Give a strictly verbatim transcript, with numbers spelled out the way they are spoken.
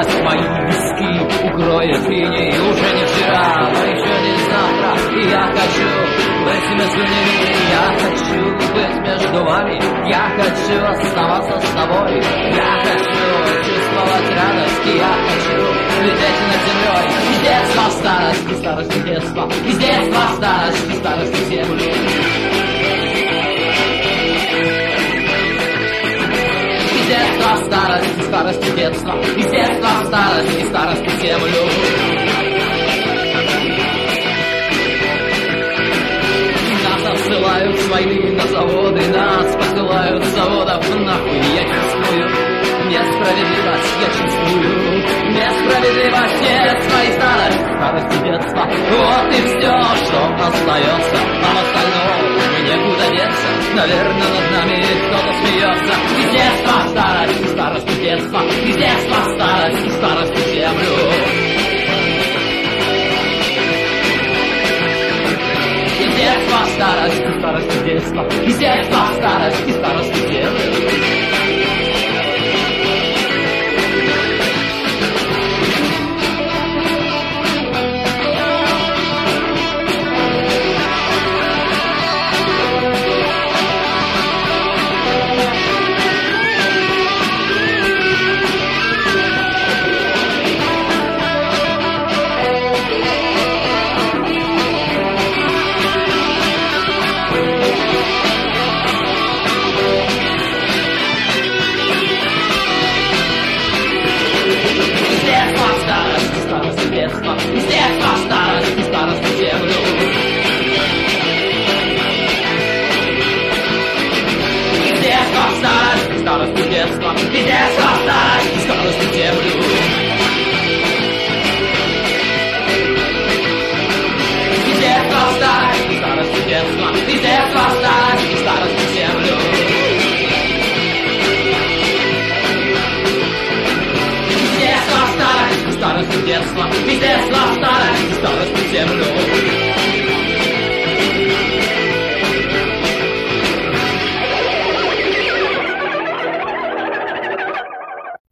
старость мои виски укроет иней. Уже не вчера, но еще не завтра. И я хочу быть между ними, я хочу быть между вами, я хочу оставаться с тобой, я хочу чувствовать радость, и я хочу лететь над землей. Из детства в старость, из старости в детство, из детства в старость, из старости в землю. Из детства в старость, из старости в детство, из детства в старость, из старости в землю. Посылают с войны на заводы, нас посылают с заводов нахуй. Я чувствую несправедливость, я чувствую несправедливость детства и старость, старость и детства. Вот и все, что остается, нам остального некуда деться. Наверное, над нами кто-то смеется. Из детства в старость, из старости в детство, из детства в старость, из старости в землю. Из детства в старость, из старости в детство, из детства в старость, из старости в землю. Из детства в старость, из старости в землю. Из детства в старость, из старости в детство, из детства в старость, из старости в землю. Из детства в старость, из старости в детство, из детства в старость, из старости в землю. Из детства в старость, из детства, из детства в старость, из старости в землю.